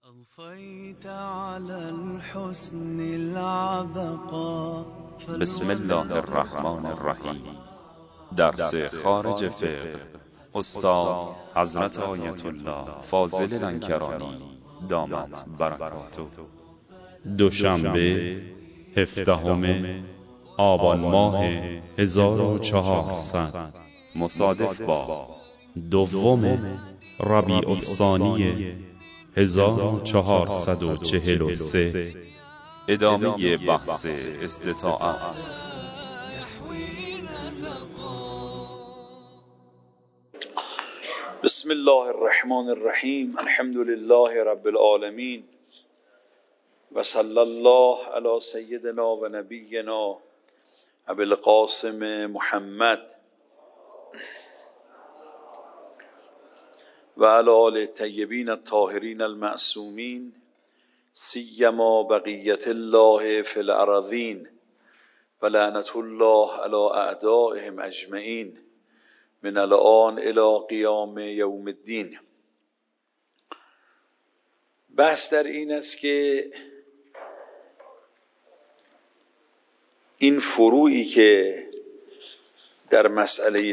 أضفيت على الحسن العبقى. بسم الله الرحمن الرحیم. درس خارج فقه استاد حضرت آیت الله فاضل لنکرانی دامت برکاته. دوشنبه 17 آبان ماه 1400 مصادف با دوم ربیع الثانی 1443. ادامه بحث استطاعت. بسم الله الرحمن الرحیم. الحمد لله رب العالمین و صلی الله علی سیدنا و نبینا ابی القاسم محمد و علی آل الطیبین الطاهرین المعصومین سیما بقیت الله فی الارضین و لعنت الله علی اعدائهم اجمعین من الان الی قیام یوم الدین. بحث در این است که این فروعی که در مسئله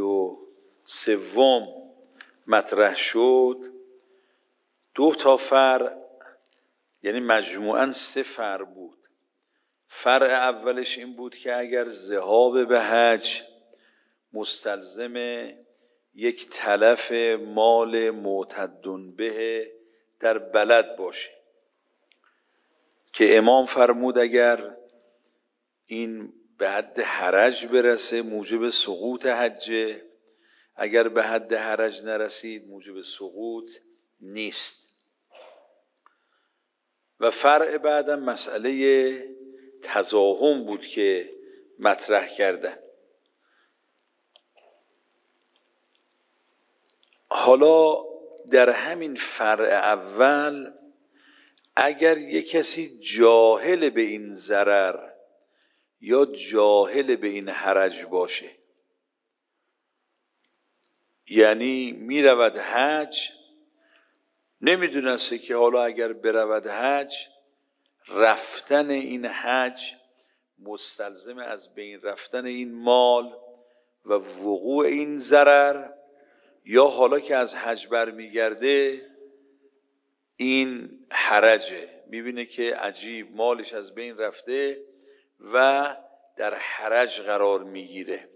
43 مطرح شد، 2 تا فرع، یعنی مجموعاً 3 فرع بود. فرع اولش این بود که اگر ذهاب به حج مستلزم یک تلف مال معتد به در بلد باشه، که امام فرمود اگر این به حد حرج برسه موجب سقوط حجه، اگر به حد حرج نرسید موجب سقوط نیست. و فرع بعدم مسئله تزاحم بود که مطرح کردن. حالا در همین فرع اول اگر یک کسی جاهل به این ضرر یا جاهل به این حرج باشه، یعنی می رود حج، نمیدونسته که حالا اگر برود حج، رفتن این حج مستلزم از بین رفتن این مال و وقوع این ضرر، یا حالا که از حج برمیگرده این حرجه، میبینه که عجیب مالش از بین رفته و در حرج قرار میگیره.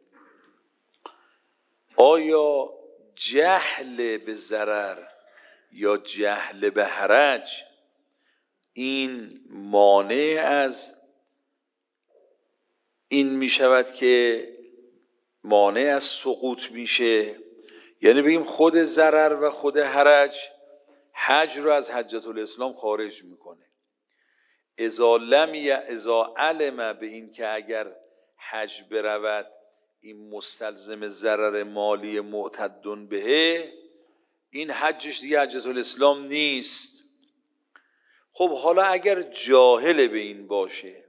آیا جهل به ضرر یا جهل به حرج این مانع از این میشود که مانع از سقوط میشه؟ یعنی بگیم خود ضرر و خود حرج حج رو از حجة الاسلام خارج میکنه. اذا علم به این که اگر حج برود این مستلزم ضرر مالی معتد به، این حجش دیگه حجة الاسلام نیست. خب حالا اگر جاهل به این باشه،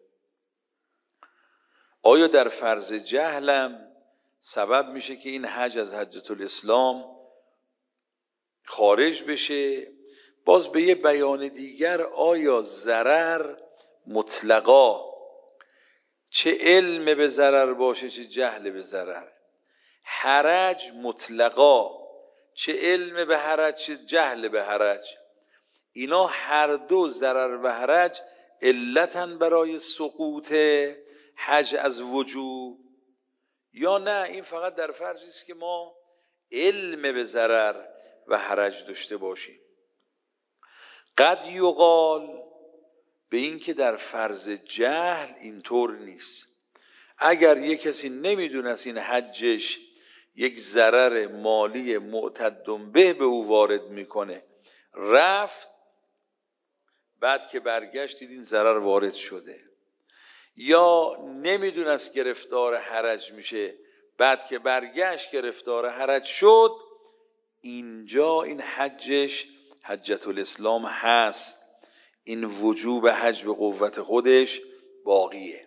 آیا در فرض جهلم سبب میشه که این حج از حجة الاسلام خارج بشه؟ باز به یه بیان دیگر، آیا ضرر مطلقا، چه علم به ضرر باشه چه جهل به ضرر، حرج مطلقا، چه علم به حرج چه جهل به حرج، اینا هر دو ضرر و حرج علتن برای سقوط حج از وجوب، یا نه این فقط در فرضی است که ما علم به ضرر و حرج داشته باشیم؟ قد یقال به این که در فرض جهل اینطور نیست. اگر یک کسی نمیدونست این حجش یک ضرر مالی معتد به او وارد میکنه، رفت، بعد که برگشت دید این ضرر وارد شده، یا نمیدونست گرفتار حرج میشه، بعد که برگشت گرفتار حرج شد، اینجا این حجش حجة الاسلام هست، این وجوب حج به قوت خودش باقیه.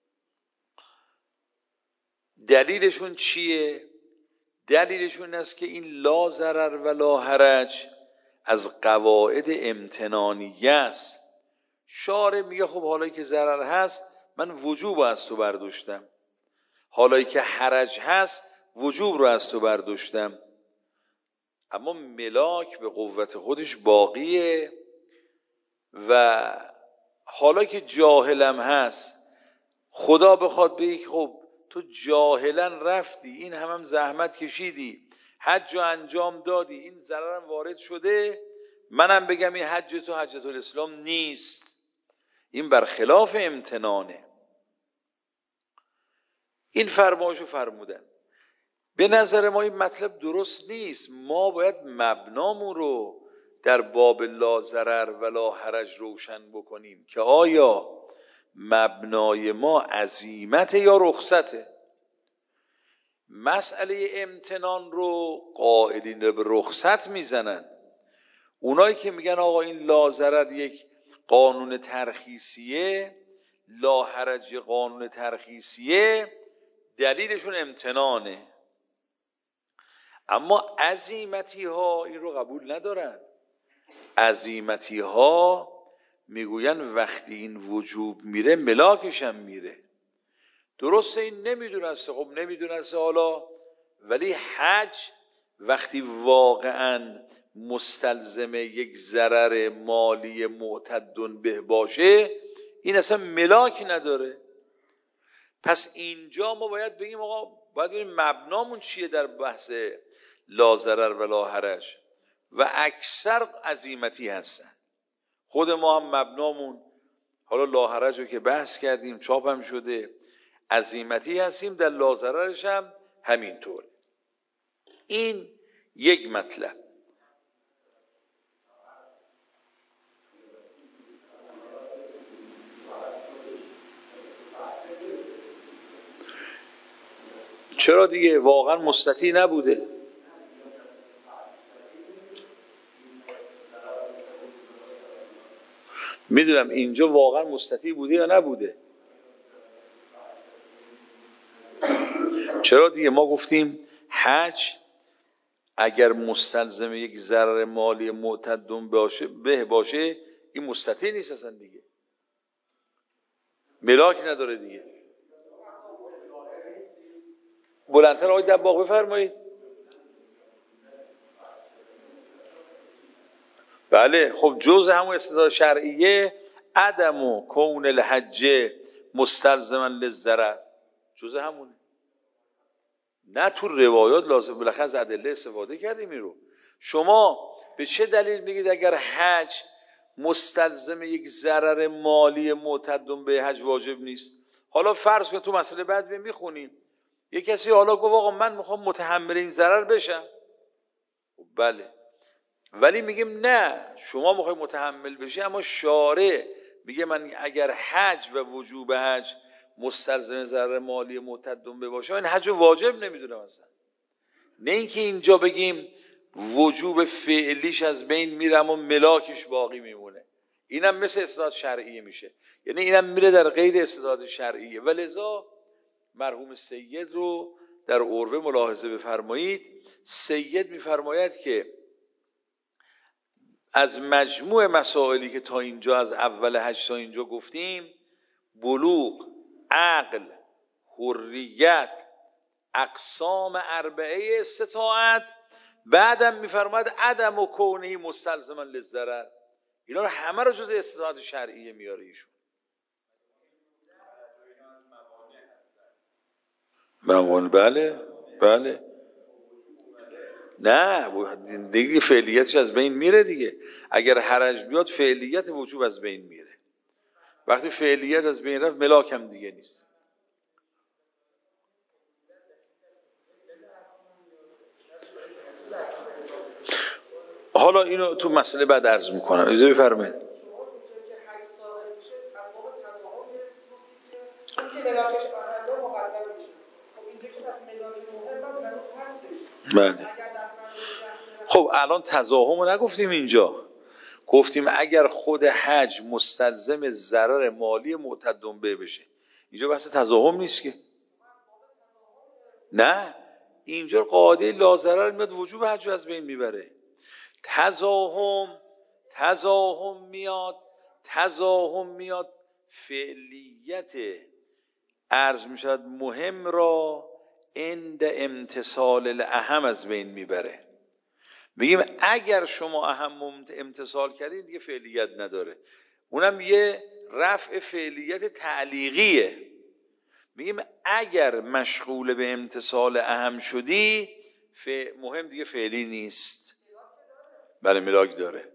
دلیلشون چیه؟ دلیلشون است که این لا ضرر و لا حرج از قواعد امتنانیه است. شارع میگه خب حالا که ضرر هست من وجوب از تو برداشتم، حالایی که حرج هست وجوب رو از تو برداشتم. اما ملاک به قوت خودش باقیه و حالا که جاهلم هست خدا بخواد بگه خب تو جاهلا رفتی، این هم زحمت کشیدی، حج رو انجام دادی، این ضررم وارد شده، منم بگم این حج تو حجت الاسلام نیست، این برخلاف امتنانه. این فرمایشو فرمودن. به نظر ما این مطلب درست نیست. ما باید مبنامون رو در باب لا ضرر و لا حرج روشن بکنیم که آیا مبنای ما عزیمت یا رخصته. مسئله امتنان رو قائلین به رخصت میزنن. اونایی که میگن آقا این لا ضرر یک قانون ترخیصیه، لا حرج قانون ترخیصیه، دلیلشون امتنانه. اما عزیمتی ها این رو قبول ندارن. عزیمتی ها میگوین وقتی این وجوب میره ملاکش هم میره. درسته این نمیدونسته، خب نمیدونسته حالا، ولی حج وقتی واقعا مستلزم یک ضرر مالی معتد به باشه این اصلا ملاک نداره. پس اینجا ما باید بگیم آقا باید ببینیم مبنامون چیه در بحث لا ضرر و لا حرج، و اکثر عزیمتی هستن. خود ما هم مبنامون حالا لا حرج رو که بحث کردیم چاپ هم شده، عزیمتی هستیم، در لا ضررش هم همینطور. این یک مطلب. چرا دیگه واقعا مستطیع نبوده. میدونم اینجا واقعا مستطیع بوده یا نبوده. چرا دیگه ما گفتیم حج اگر مستلزم یک ضرر مالی معتد به باشه این مستطیع نیست اصلا دیگه، ملاک نداره دیگه. بلندتر آقای دباغ بفرمایید. بله خب جزء همون استدلال شرعیه عدم و کون الحج مستلزما للضرر، جزء همونه. نه تو روایات لازم بالاخره از ادله استفاده کردیم. این رو شما به چه دلیل میگید اگر حج مستلزم یک ضرر مالی معتد به حج واجب نیست؟ حالا فرض کن تو مسئله بعد میخونیم یه کسی حالا گفت آقا من میخوام متحمل این ضرر بشم، بله، ولی میگیم نه شما میخوای متحمل بشی اما شارع میگه من اگر حج و وجوب حج مستلزم ضرر مالی معتد به باشه این حج واجب نمیدونم اصلا. نه اینکه اینجا بگیم وجوب فعلیش از بین میره اما ملاکش باقی میمونه. اینم مثل استدلال شرعیه میشه، یعنی اینم میره در قید استدلال شرعیه. ولذا مرحوم سید رو در عروه ملاحظه بفرمایید. سید میفرماید که از مجموع مسائلی که تا اینجا از اول حج تا اینجا گفتیم، بلوغ، عقل، حریت، اقسام اربعه استطاعت، بعدم میفرماید عدم و کونه مستلزما للضرر، اینا رو همه رو جز استطاعت شرعیه میاره ایشون. بله بله. نه دیگه فعلیتش از بین میره دیگه. اگر حرج بیاد فعلیت وجوب از بین میره. وقتی فعلیت از بین رفت ملاک هم دیگه نیست. حالا اینو تو مسئله بعد عرض میکنم. اجازه بفرمایید. بله. خب الان تضاهم رو نگفتیم اینجا، گفتیم اگر خود حج مستلزم ضرر مالی معتد به بشه. اینجا بحث تضاهم نیست که. نه اینجا قاعده لا ضرر میاد وجوب حج از بین میبره. تزاحم میاد فعلیت عرض میشد مهم را عند امتثال الاهم از بین میبره. میگیم اگر شما اهم امتثال کردید دیگه فعلیت نداره، اونم یه رفع فعلیت تعلیقیه. میگیم اگر مشغول به امتثال اهم شدی مهم دیگه فعلی نیست. بله ملاک داره.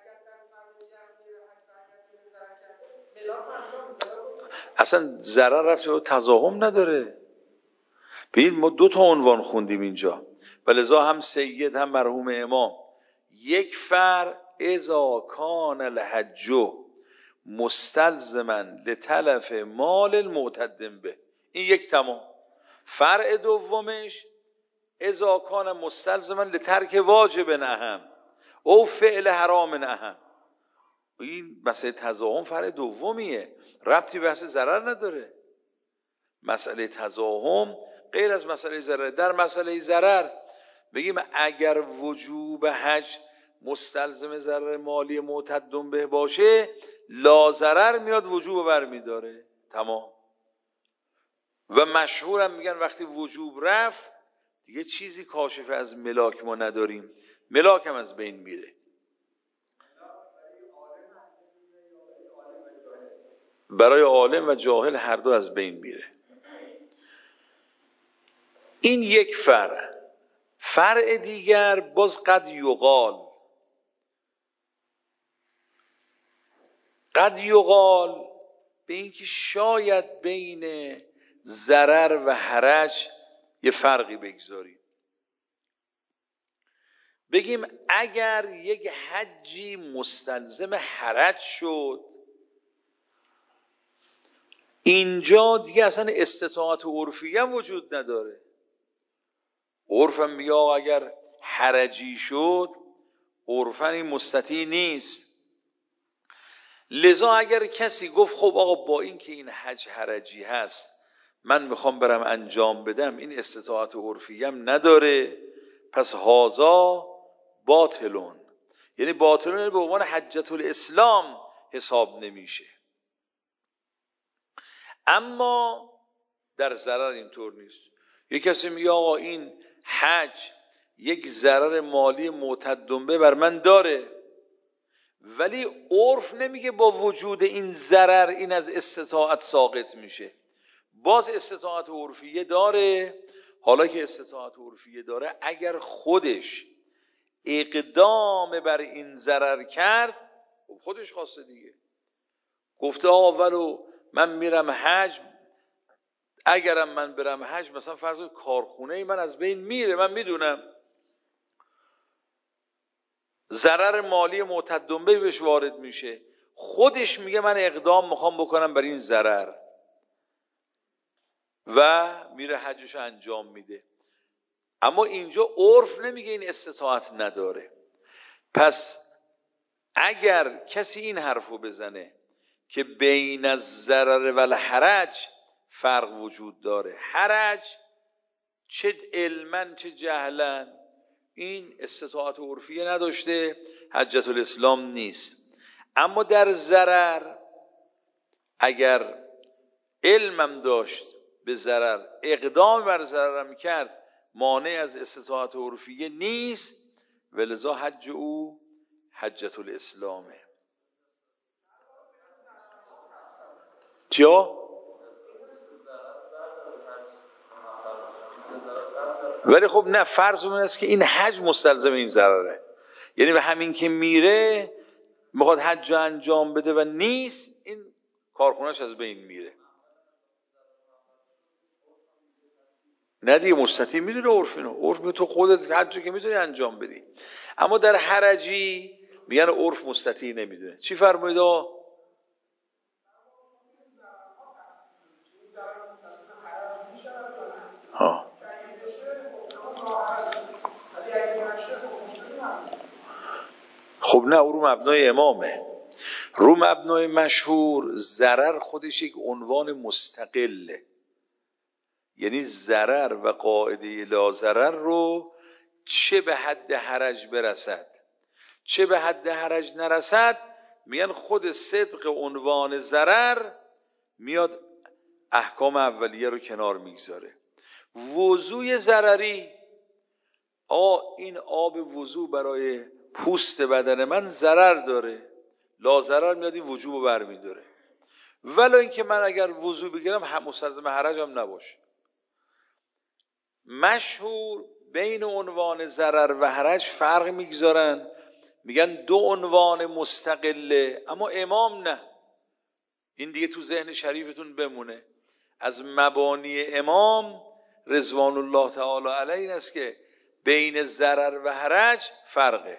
اصلا ضرر رفت و تزاحم نداره. ببینید ما 2 عنوان خوندیم اینجا و لذا هم سید هم مرحوم امام یک فر اذا کان الحج مستلزما لتلف مال المعتدم به، این یک تمام. فرع دومش اذا کان مستلزما لترک واجب اهم او فعل حرام اهم. این مسئله تزاحم فرع دومیه، ربطی به بحث ضرر نداره. مسئله تزاحم غیر از مسئله ضرر. در مسئله ضرر بگیم اگر وجوب حج مستلزم ضرر مالی معتدم به باشه لا ضرر میاد وجوب برمیداره، تمام. و مشهورم میگن وقتی وجوب رفت دیگه چیزی کاشف از ملاک ما نداریم، ملاک هم از بین میره. برای عالم و جاهل هر دو از بین میره. این یک فرع. فرع دیگر باز قد یقال به این که شاید بین ضرر و حرج یه فرقی بگذاریم. بگیم اگر یک حجی مستلزم حرج شد اینجا دیگه اصلا استطاعت عرفی هم وجود نداره. عرفم میگه اگر حرجی شد عرفاً این مستطیع نیست. لذا اگر کسی گفت خب آقا با این که این حج حرجی هست من میخوام برم انجام بدم، این استطاعت عرفی هم نداره، پس هازا باطلون، یعنی باطلون به عنوان حجت الاسلام حساب نمیشه. اما در ضرر اینطور نیست. یک کسی میگه آقا این حج یک ضرر مالی معتدم به بر من داره، ولی عرف نمیگه با وجود این ضرر این از استطاعت ساقط میشه، باز استطاعت عرفیه داره. حالا که استطاعت عرفیه داره اگر خودش اقدام بر این ضرر کرد خودش خواسته دیگه، گفته آقا ولو من میرم حج، اگرم من برم حج مثلا فرض کارخونه من از بین میره، من میدونم ضرر مالی معتدم به بهش وارد میشه، خودش میگه من اقدام میخوام بکنم بر این ضرر و میره حجش انجام میده. اما اینجا عرف نمیگه این استطاعت نداره. پس اگر کسی این حرفو بزنه که بین الضرر و الحرج فرق وجود داره، حرج چه علما چه جهلا این استطاعت عرفیه نداشته، حجت الاسلام نیست. اما در ضرر اگر علمم داشت به ضرر، اقدام بر ضررم کرد، مانع از استطاعت عرفیه نیست، ولذا حج او حجت الاسلامه. چیا؟ ولی خب نه، فرض اون است که این حج مستلزم این ضرره، یعنی به همین که میره میخواد حج انجام بده و نیست، این کارخونهش از بین میره. نه دیگه مستطیع میدونه عرف اینو، عرف میگه تو خودت حجی که میتونی انجام بدی. اما در حرجی میگن عرف مستطیع نمیدونه. چی فرمایید آقا؟ خب نه، او رو مبنای امامه. رو مبنای مشهور ضرر خودش یک عنوان مستقله، یعنی ضرر و قاعده لا ضرر رو چه به حد حرج برسد چه به حد حرج نرسد، میگن خود صدق عنوان ضرر میاد احکام اولیه رو کنار میگذاره. وضوی ضرری، این آب وضو برای پوست بدن من ضرر داره، لا ضرر میاد این وجوب رو برمیداره. ولو اینکه من اگر وضو بگیرم هم مستلزم حرجم نباشه. مشهور بین عنوان ضرر و حرج فرق میگذارن، میگن دو عنوان مستقله، اما امام نه. این دیگه تو ذهن شریفتون بمونه. از مبانی امام رضوان الله تعالی علیه این است که بین ضرر و حرج فرقه.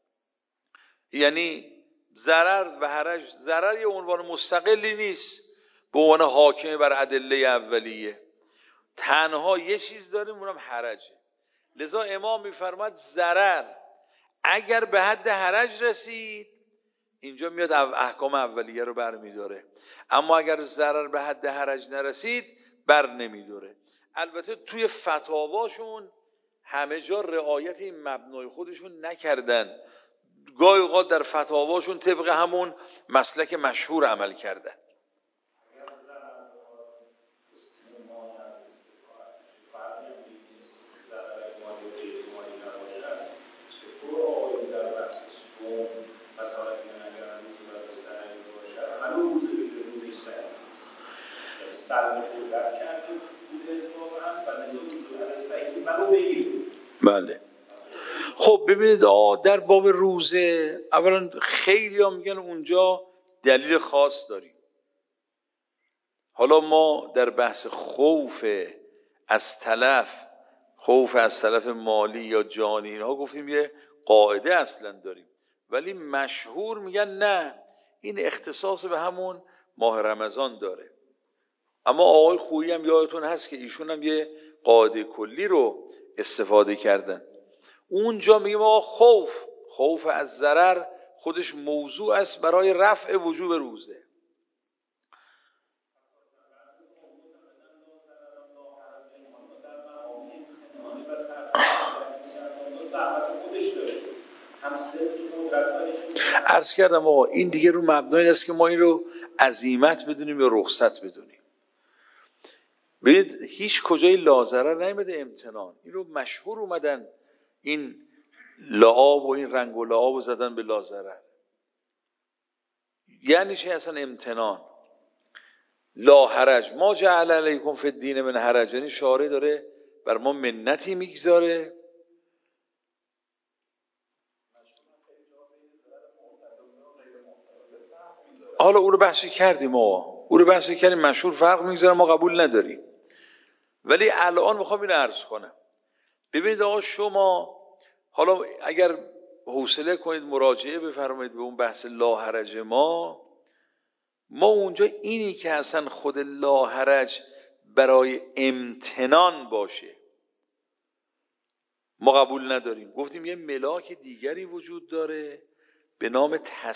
یعنی ضرر و حرج، ضرر یه عنوان مستقلی نیست به عنوان حاکم بر ادله اولیه، تنها یه چیز داریم اونم حرجه. لذا امام میفرماد ضرر اگر به حد حرج رسید اینجا میاد احکام اولیه رو بر میداره، اما اگر ضرر به حد حرج نرسید بر نمیداره. البته توی فتاواشون همه جا رعایت این مبنای خودشون نکردن، گاهی اوقات در فتاواشون طبق همون مسلک مشهور عمل کردن. بله. خب ببینید در باب روزه اولا خیلی ها میگن اونجا دلیل خاص داریم. حالا ما در بحث خوف از تلف مالی یا جانی اینها گفتیم یه قاعده اصلا داریم، ولی مشهور میگن نه، این اختصاص به همون ماه رمضان داره. اما آقای خویی هم یادتون هست که ایشون هم یه قاعده کلی رو استفاده کردن. اونجا میگیم آقا خوف از ضرر خودش موضوع است برای رفع وجوب روزه. عرض کردم آقا این دیگه رو مبنای است که ما این رو عزیمت بدونیم یا رخصت بدونیم. ببینید هیچ کجای لازرر نیامده امتنان، این رو مشهور اومدن این لعاب و این رنگ و لعاب رو زدن به لازرر. یعنی چه اصلا امتنان؟ لا حرج ما جعل علیکم فی الدین من حرج، یعنی شارع داره بر ما منتی میگذاره. حالا او رو بحثی کردیم مشهور فرق میگذاره، ما قبول نداریم. ولی الان میخوام این عرض کنم. ببینید آقا شما حالا اگر حوصله کنید مراجعه بفرمایید به اون بحث لا حرج ما اونجا اینی که اصلا خود لا حرج برای امتنان باشه ما قبول نداریم. گفتیم یه ملاک دیگری وجود داره به نام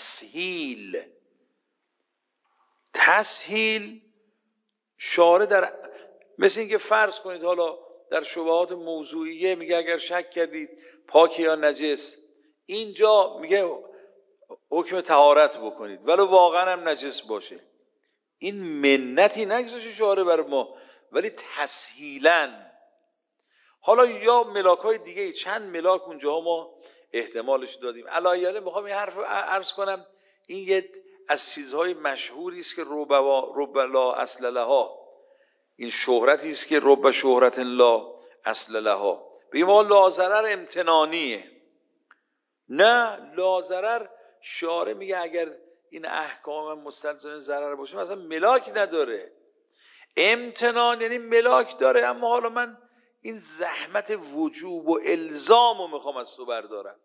تسهیل شارع در مثل اینکه فرض کنید حالا در شبهات موضوعیه میگه اگر شک کردید پاک یا نجس، اینجا میگه حکم طهارت بکنید ولو واقعا هم نجس باشه. این منتی نگذاشته شارع بر ما، ولی تسهیلاً. حالا یا ملاک‌های دیگه، چند ملاک اونجا ما احتمالش دادیم. علایاله میخوام این حرف عرض کنم، این یه از چیزهای مشهوری است که رب لا اصل لها، این شهرتی است که رب شهرت لا اصل لها. بگیم ما لا ضرر امتنانیه، نه لا ضرر شارع میگه اگر این احکام مستلزم ضرر باشه مثلا ملاک نداره. امتنان یعنی ملاک داره، اما حالا من این زحمت وجوب و الزام رو میخوام از تو بردارم.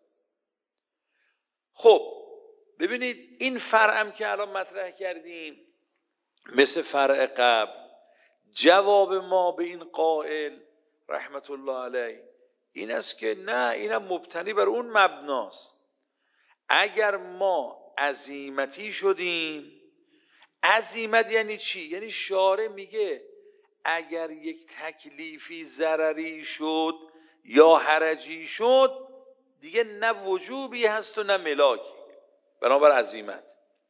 خب ببینید این فرعم که الان مطرح کردیم مثل فرع قبل، جواب ما به این قائل رحمت الله علیه این است که نه، اینم مبتنی بر اون مبناست. اگر ما عزیمتی شدیم، عزیمت یعنی چی؟ یعنی شارع میگه اگر یک تکلیفی ضرری شد یا حرجی شد دیگه نه وجوبی هست و نه ملاکی، بنابر عزیمت.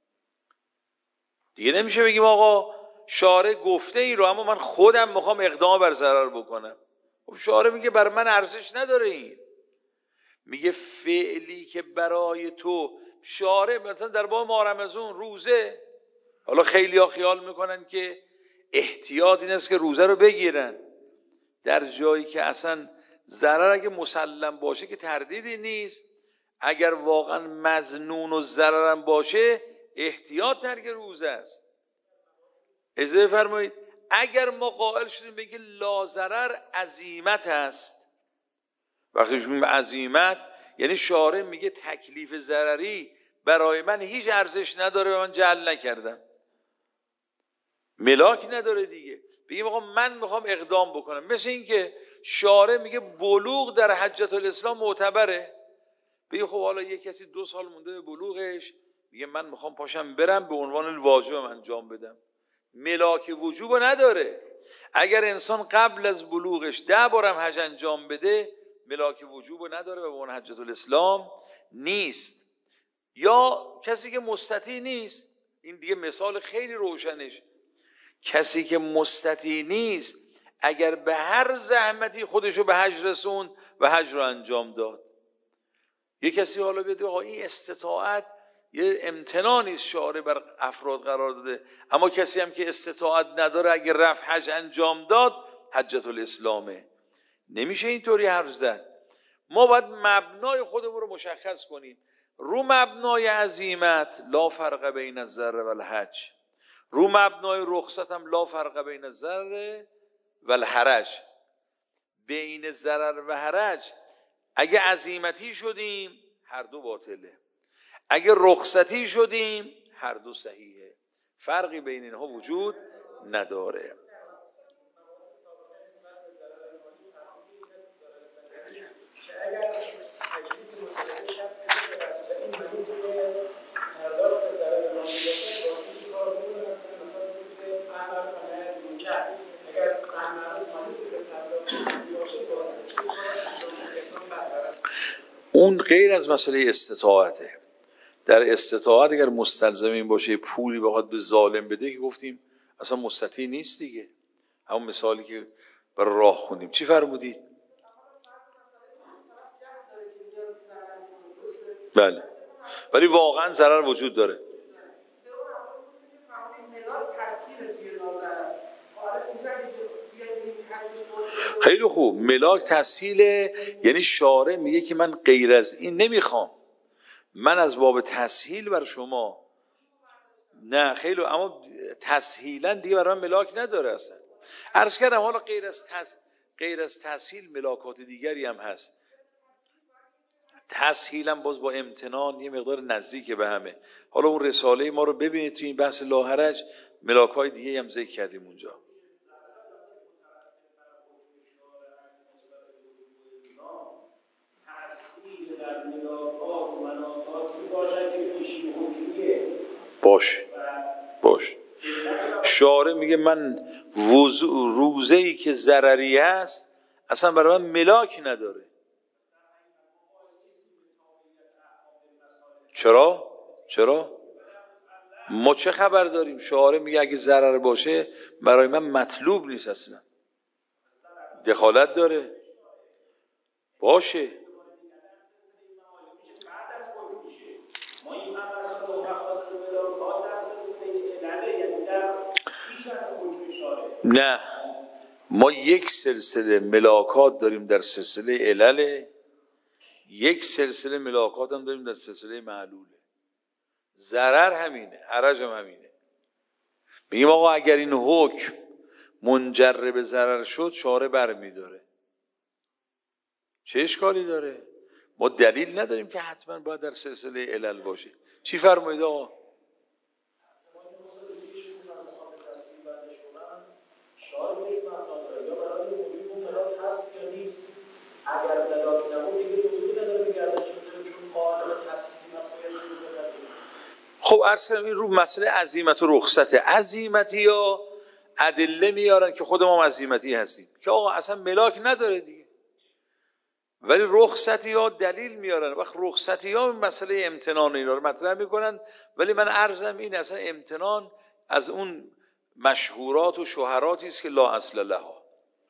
دیگه نمیشه بگیم آقا شارع گفته این رو اما من خودم میخوام اقدام بر ضرر بکنم. خب شارع میگه بر من ارزش نداره این. میگه فعلی که برای تو شارع، مثلا در باب ماه رمضان روزه، حالا خیلی ها خیال میکنن که احتیاط این است که روزه رو بگیرن، در جایی که اصلا ضرر اگه مسلم باشه که تردیدی نیست، اگر واقعا مظنون و ضررم باشه احتیاط ترک روزه است. اجازه فرمایید اگر ما قائل شدیم به اینکه لاضرر عزیمت است، وقتی شما عزیمت یعنی شارع میگه تکلیف ضرری برای من هیچ ارزش نداره و من جعل نکردم، ملاک نداره دیگه، بگیم آقا من میخوام اقدام بکنم. مثل این که شارع میگه بلوغ در حجة الاسلام معتبره، بگیم خب حالا یک کسی 2 سال مونده به بلوغش، میگه من میخوام پاشم برم به عنوان الواجب انجام بدم، ملاک وجوب نداره. اگر انسان قبل از بلوغش 10 بارم حج انجام بده ملاک وجوب نداره و به عنوان حجة الاسلام نیست. یا کسی که مستطیع نیست، این دیگه مثال خیلی روشنش، کسی که مستطیع نیست اگر به هر زحمتی خودشو به حج رسوند و حج رو انجام داد. یه کسی حالا بیاد آقا این استطاعت یه امتنانی است شارع بر افراد قرار داده، اما کسی هم که استطاعت نداره اگر رفت حج انجام داد حجة الاسلامه. نمیشه اینطوری حرف زد. ما باید مبنای خودمون رو مشخص کنیم. رو مبنای عزیمت لا فرق بین الضر و الحج، رو مبنای رخصت هم لا فرق بین الضر و الحرج. بین ضرر و حرج اگه عزیمتی شدیم هر دو باطله، اگه رخصتی شدیم هر دو صحیحه، فرقی بین اینها وجود نداره. اون غیر از مسئله استطاعته. در استطاعت اگر مستلزم این باشه پولی بخواد به ظالم بده که گفتیم اصلا مستطیع نیست دیگه، همون مثالی که برای راه خوندیم. چی فرمودید؟ بله، ولی واقعا ضرر وجود داره. خیلی خوب، ملاک تسهیله، یعنی شارع میگه که من غیر از این نمیخوام، من از باب تسهیل بر شما نه خیلی، اما تسهیلا دیگه برای من ملاک نداره اصلا. عرض کردم حالا غیر از تسهیل ملاکات دیگری هم هست. تسهیلا باز با امتنان یه مقدار نزدیک به همه. حالا اون رساله ما رو ببینید تو این بحث لاحرج ملاکای دیگه هم ذکر کردیم اونجا. باش شارع میگه من روزه‌ای که ضرری هست اصلا برای من ملاک نداره. چرا؟ ما چه خبر داریم؟ شارع میگه اگه ضرر باشه برای من مطلوب نیست، اصلا دخالت داره. باشه نه، ما یک سلسله ملاکات داریم در سلسله علل، یک سلسله ملاکات هم داریم در سلسله معلوله. ضرر همینه، حرج هم همینه. میگیم آقا اگر این حکم منجر به ضرر شد شارع برمی‌داره، چه اشکالی داره؟ ما دلیل نداریم که حتما باید در سلسله علل باشه. چی فرمایید آقا؟ خب عرض کردم این رو مسئله عزیمت و رخصته. عزیمتی یا ادله میارن که خود ما عزیمتی هستیم که آقا اصلا ملاک نداره دیگه. ولی رخصتی ها دلیل میارن. وقت رخصتی ها مسئله امتنان اینا رو مطرح میکنن، ولی من عرضم این اصلا امتنان از اون مشهورات و شهراتی است که لا اصل لها.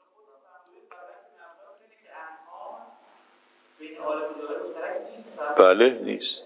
بله نیست.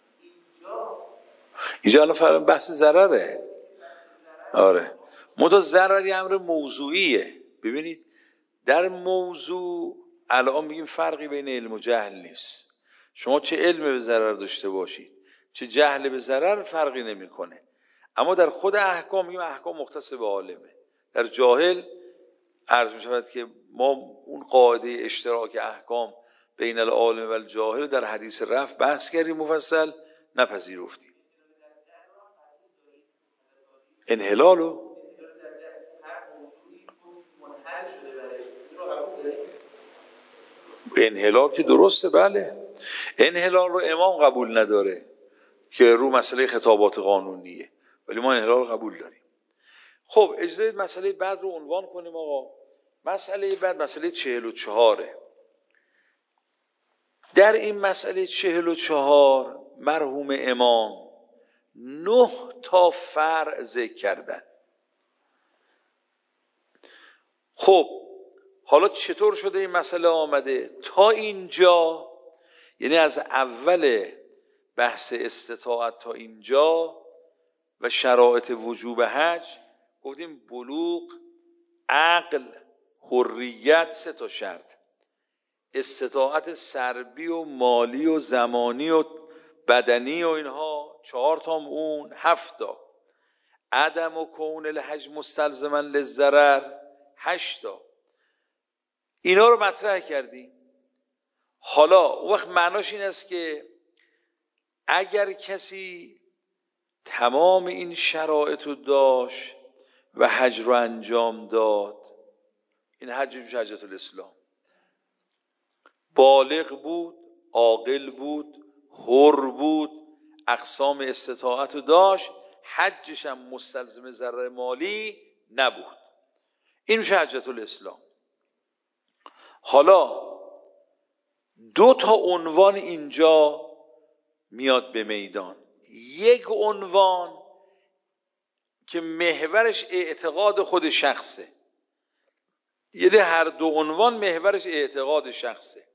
اینجا الان فعلا بحث ضرره. آره، منتها ضرر یه امر موضوعیه. ببینید در موضوع الان میگیم فرقی بین علم و جهل نیست. شما چه علم به ضرر داشته باشید چه جهل به ضرر فرقی نمیکنه. اما در خود احکام میگیم احکام مختص به عالمه. در جاهل عرض میشود که ما اون قاعده اشتراک احکام بین العالم و الجاهل در حدیث رفع بحث کردیم مفصل، نپذیرفتیم. انحلالو انحلال که درسته، بله. انحلال رو امام قبول نداره که رو مسئله خطابات قانونیه، ولی ما انحلال قبول داریم. خب اجازه بدید مسئله بعد رو عنوان کنیم آقا. مسئله بعد مسئله 44. در این مسئله 44 مرحوم امام 9 تا فرع ذکر کردن. خب حالا چطور شده این مسئله آمده تا اینجا؟ یعنی از اول بحث استطاعت تا اینجا و شرایط وجوب حج گفتیم بلوغ، عقل، حریت، 3 تا شرط. استطاعت سربی و مالی و زمانی و بدنی و اینها 4 تا، اون 7 تا. عدم و کون الحج مستلزما للضرر 8 تا. اینا رو مطرح کردیم. حالا اون وقت معناش این است که اگر کسی تمام این شرایط رو داشت و حج رو انجام داد، این حج میشه حجت الاسلام. بالغ بود، عاقل بود، حر بود، اقسام استطاعت رو داشت، حجش هم مستلزم ضرر مالی نبود، این میشه حجت الاسلام. حالا 2 تا عنوان اینجا میاد به میدان. یک عنوان که محورش اعتقاد خود شخصه، یعنی هر 2 عنوان محورش اعتقاد شخصه.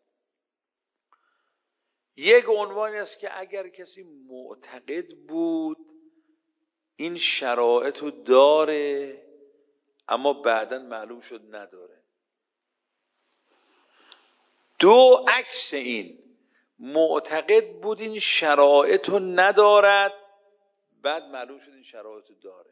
یک عنوانی است که اگر کسی معتقد بود این شرایط رو داره اما بعداً معلوم شد نداره. 2 عکس این، معتقد بود این شرایط رو ندارد بعد معلوم شد این شرایط رو داره.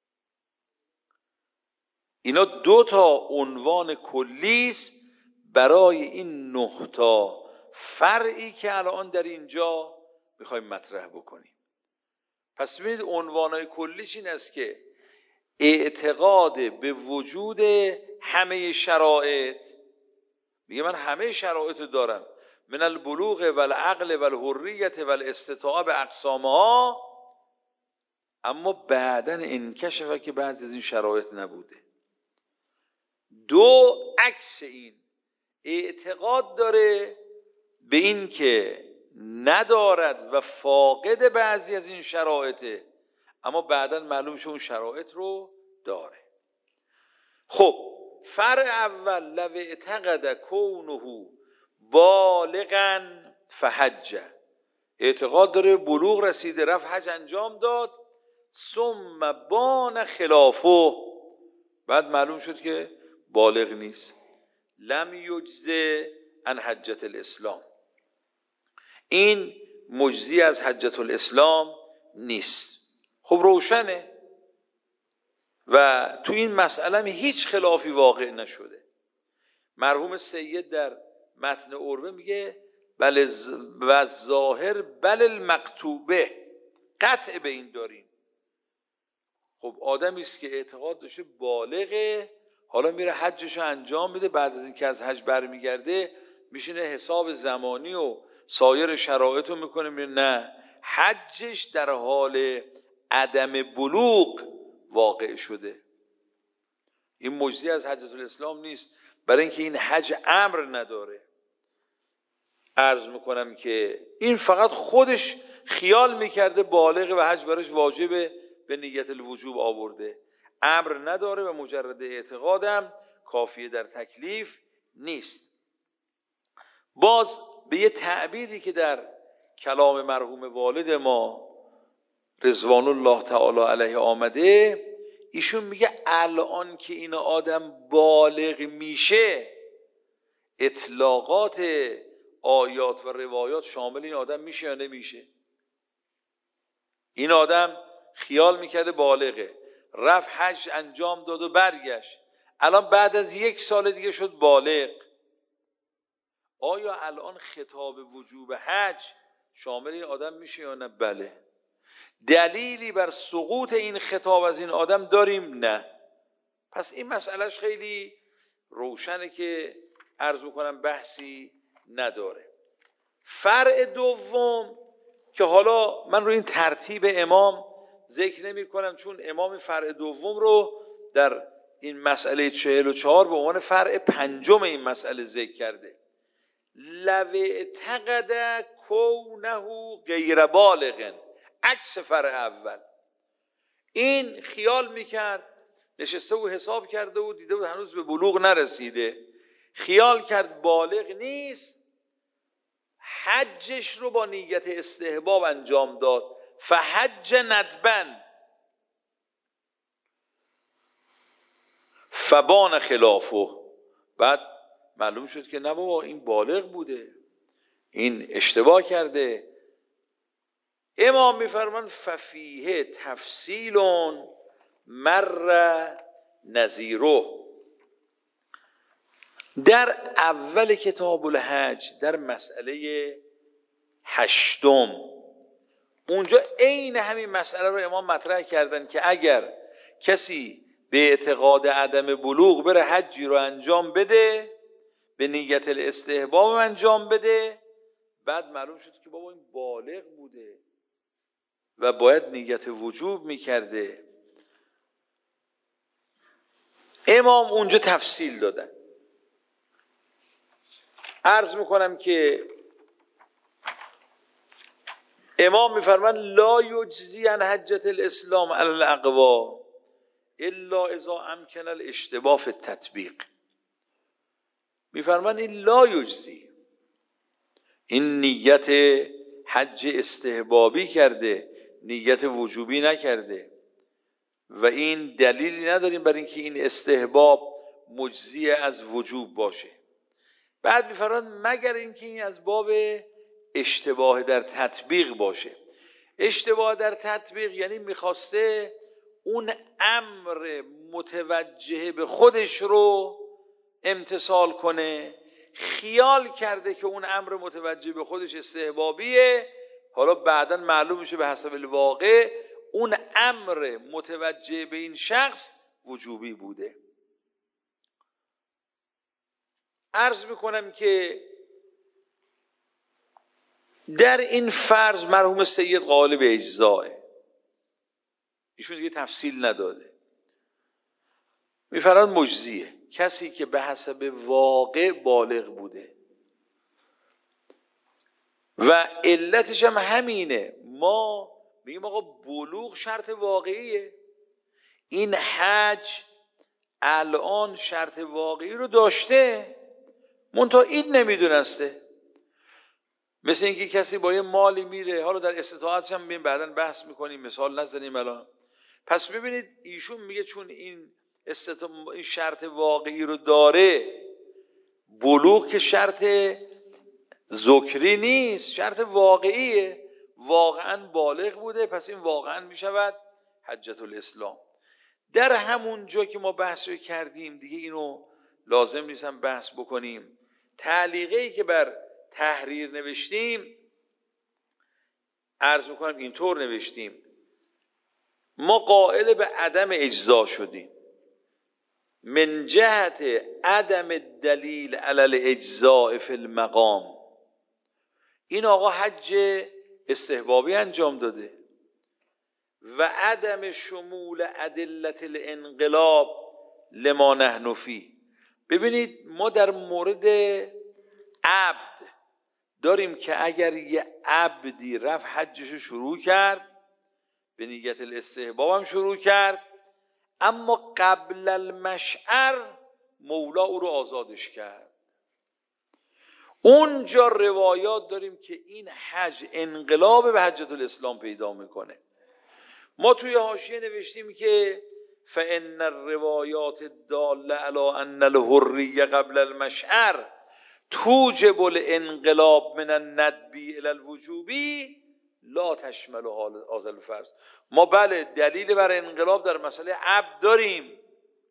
اینا 2 تا عنوان کلی است برای این 9 تا فرعی که الان در اینجا میخوایم مطرح بکنیم. پس ببینید عنوانهای کلیش این است که اعتقاد به وجود همه شرایط، میگه من همه شرایط دارم، من البلوغ و العقل و الحریت و الاستطاعه به اقسامها، اما بعداً انکشفه که بعضی از این شرایط نبوده. 2 عکس این، اعتقاد داره به این که ندارد و فاقد بعضی از این شرایطه اما بعداً معلوم شد اون شرایط رو داره. خب فرع اول، لو اعتقد کونه بالغاً فحج، اعتقاد داره بلوغ رسیده رفت حج انجام داد، ثم بان خلافه، بعد معلوم شد که بالغ نیست، لم یجزه عن حجت الاسلام، این مجزی از حجت الاسلام نیست. خب روشنه و تو این مسئله هیچ خلافی واقع نشده. مرحوم سید در متن عروه میگه بل و ظاهر بل المکتوبه، قطع به این داریم. خب آدمی است که اعتقاد داشته بالغه، حالا میره حجشو انجام میده، بعد از اینکه از حج برمیگرده میشینه حساب زمانی و سایر شرایطو میکنه، میره نه، حجش در حال عدم بلوغ واقع شده. این مجزی از حجت الاسلام نیست، برای اینکه این حج امر نداره. عرض میکنم که این فقط خودش خیال میکرده بالغ و حج براش واجبه، به نیت الوجوب آورده، امر نداره و مجرد اعتقادم کافیه در تکلیف نیست. باز به یه تعبیری که در کلام مرحوم والد ما رضوان الله تعالی علیه آمده، ایشون میگه الان که این آدم بالغ میشه، اطلاقات آیات و روایات شامل این آدم میشه یا نمیشه؟ این آدم خیال میکرده بالغه، رفت حج انجام داد و برگشت، الان بعد از 1 سال دیگه شد بالغ. آیا الان خطاب وجوب حج شامل این آدم میشه یا نه؟ بله. دلیلی بر سقوط این خطاب از این آدم داریم؟ نه. پس این مسئلهش خیلی روشنه که عرض میکنم بحثی نداره. فرع دوم که حالا من رو این ترتیب امام ذکر نمی کنم، چون امام فرع دوم رو در این مسئله 44 به عنوان فرع پنجم این مسئله ذکر کرده. لو اعتقد کونه غیر بالغ، عکس فرع اول. این خیال میکرد، نشسته و حساب کرده و دیده و هنوز به بلوغ نرسیده، خیال کرد بالغ نیست، حجش رو با نیت استحباب انجام داد، فحج ندبن فبان خلافه. بعد معلوم شد که نه بابا، این بالغ بوده، این اشتباه کرده. امام میفرمان ففیه تفصیل مر نظیره. در اول کتاب الحج در مسئله 8 اونجا عین همین مسئله رو امام مطرح کردن که اگر کسی به اعتقاد عدم بلوغ بره حجی رو انجام بده، به نیت الاستحباب انجام بده، بعد معلوم شد که بابا این بالغ بوده و باید نیت وجوب میکرده، امام اونجا تفصیل دادن. عرض میکنم که امام میفرمان لا یجزی عن حجة الاسلام علی الاقوا الا اذا امکن الاشتباه فی التطبیق. میفرمان این لا یجزی، این نیت حج استحبابی کرده، نیت وجوبی نکرده و این دلیلی نداریم بر اینکه این استحباب مجزی از وجوب باشه. بعد میفرمان مگر اینکه این از باب اشتباه در تطبیق باشه. اشتباه در تطبیق یعنی میخواسته اون امر متوجه به خودش رو امتثال کنه، خیال کرده که اون امر متوجه به خودش استحبابیه، حالا بعداً معلوم میشه به حسب الواقع اون امر متوجه به این شخص وجوبی بوده. عرض میکنم که در این فرض مرحوم سید غالب اجزاه، ایشون دیگه تفصیل نداده، میفرماید مجزیه، کسی که به حسب واقع بالغ بوده و علتش هم همینه. ما میگیم آقا بلوغ شرط واقعیه، این حج الان شرط واقعی رو داشته منتها این نمیدونسته. مثل اینکه کسی با یه مالی میره، حالا در استطاعتش هم ببین بعداً بحث میکنیم، مثال نزنیم الان. پس ببینید ایشون میگه چون این شرط واقعی رو داره، بلوغ که شرط ذکری نیست، شرط واقعیه، واقعاً بالغ بوده، پس این واقعاً میشود حجة الاسلام. در همون جا که ما بحث رو کردیم دیگه اینو لازم نیستم بحث بکنیم. تعلیقی که بر تحریر نوشتیم، عرض میکنم اینطور نوشتیم: ما قائل به عدم اجزا شدیم من جهت عدم الدلیل علی الاجزاء فی المقام. این آقا حج استحبابی انجام داده و عدم شمول ادله الانقلاب لما نحن فیه. ببینید ما در مورد عبد داریم که اگر یه عبدی رفت حجش شروع کرد، به نیت الاستحباب هم شروع کرد، اما قبل المشعر مولا او رو آزادش کرد. اونجا روایات داریم که این حج انقلاب به حجة الاسلام پیدا میکنه. ما توی حاشیه نوشتیم که فإن الروایات الداله علی ان الحریه قبل المشعر توجب الانقلاب من الندبی الی الوجوبی لا تشمل هذا الفرض. ما بله دلیل برای انقلاب در مسئله عبد داریم،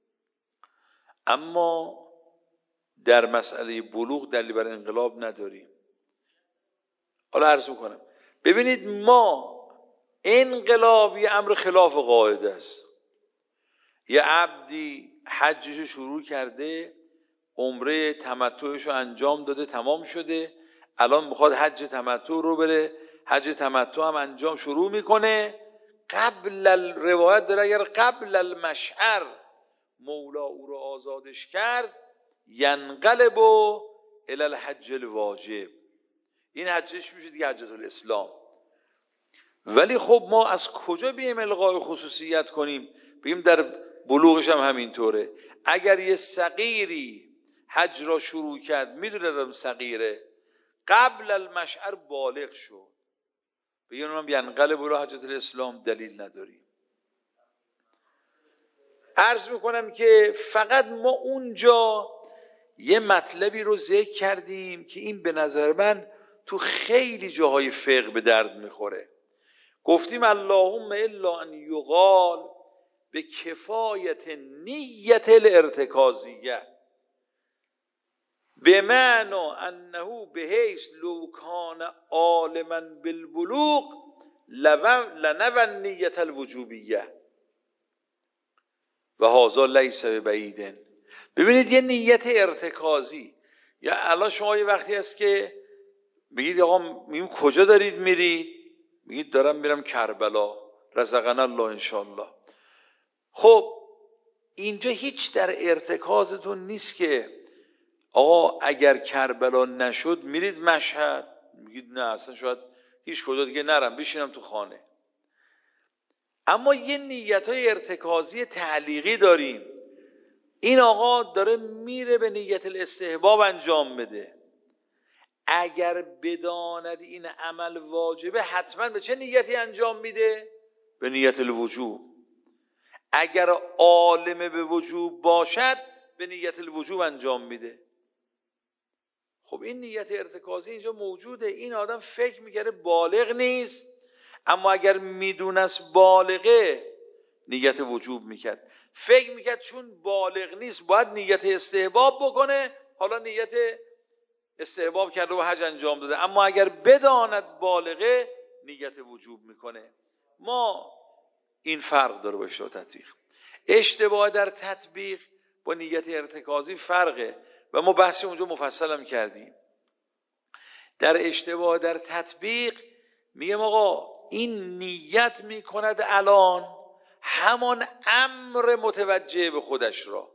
اما در مسئله بلوغ دلیل برای انقلاب نداریم. حالا عرض میکنم ببینید، ما انقلاب یه امر خلاف قاعده است. یه عبدی حجش شروع کرده، عمره تمتعش رو انجام داده، تمام شده، الان میخواد حج تمتع رو بره، حج تمتع هم انجام شروع میکنه. قبل الروایت داره اگر قبل المشعر مولا او رو آزادش کرد، ینقلب الی الحج الواجب، این حجش میشه دیگه حجة الاسلام. ولی خب ما از کجا بیم الغای خصوصیت کنیم بگیم در بلوغش هم همینطوره؟ اگر یه صغیری حج را شروع کرد، میدونه دارم صغیره، قبل المشعر بالغ شد، بگیم اونم ینقلب الی حجة الاسلام، دلیل نداریم. عرض میکنم که فقط ما اونجا یه مطلبی رو ذکر کردیم که این به نظر من تو خیلی جاهای فقه به درد میخوره. گفتیم اللهم الا ان یقال به کفایت نیت الارتکازیه، به معنی انه به حیث لو کان عالما بالبلوغ لنوى نیت الوجوبیه و هذا لیس ببعید. ببینید یه نیت ارتکازی، یا الان شما یه وقتی هست که بگید آقا میگیم کجا دارید میرید؟ میگید دارم میرم کربلا، رزقنا الله انشاءالله. خب اینجا هیچ در ارتکازتون نیست که آقا اگر کربلا نشد میرید مشهد، میگید نه اصلا شاید هیچ کجا دیگه نرم، بشینم تو خانه. اما یه نیت‌های ارتکازی تعلیقی داریم. این آقا داره میره به نیت الاستحباب انجام بده، اگر بداند این عمل واجبه حتما به چه نیتی انجام میده؟ به نیت الوجوب. اگر عالم به وجوب باشد به نیت الوجوب انجام میده. خب این نیت ارتکازی اینجا موجوده. این آدم فکر میکرده بالغ نیست، اما اگر میدونست بالغه نیت وجوب میکرد. فکر میکرد چون بالغ نیست باید نیت استحباب بکنه، حالا نیت استحباب کرده و حج انجام داده، اما اگر بداند بالغه نیت وجوب میکنه. ما این فرق داره با اشتباه تطبیق. اشتباه در تطبیق با نیت ارتکازی فرقه و ما بحث اونجا مفصل هم کردیم. در اشتباه در تطبیق میگم آقا این نیت میکند الان همان امر متوجه به خودش را،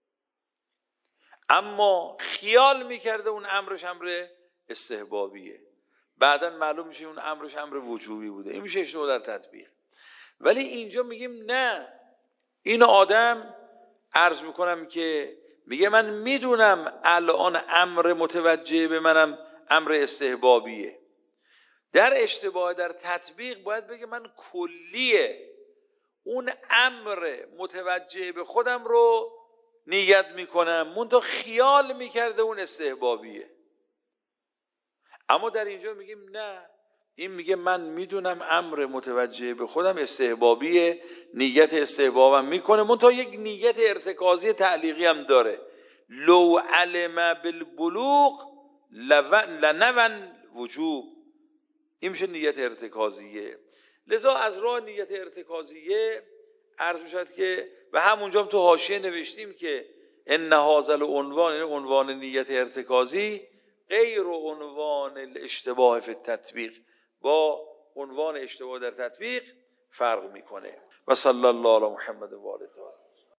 اما خیال میکرده اون امرش امر استحبابیه، بعداً معلوم میشه اون امرش امر وجوبی بوده. این میشه اشتباه در تطبیق. ولی اینجا میگیم نه، این آدم عرض میکنم که میگه من میدونم الان امر متوجه به منم امر استحبابیه. در اشتباه در تطبیق باید بگه من کلیه اون امر متوجه به خودم رو نیت میکنم، منتها خیال میکرده اون استحبابیه. اما در اینجا میگیم نه، این میگه من میدونم امر متوجه به خودم استحبابیه، نیت استحبابم میکنه، منتها یک نیت ارتکازی تعلیقی هم داره. لو علم بالبلوغ لنوى وجوب، این میشه نیت ارتکازیه. لذا از راه نیت ارتکازیه عرض میشد که و همونجا هم تو حاشیه نوشتیم که ان هذا العنوان، این عنوان نیت ارتکازی غیر عنوان الاشتباه فی التطبیق، با عنوان اشتباه در تطبیق فرق میکنه. و صلی الله علی محمد و آله.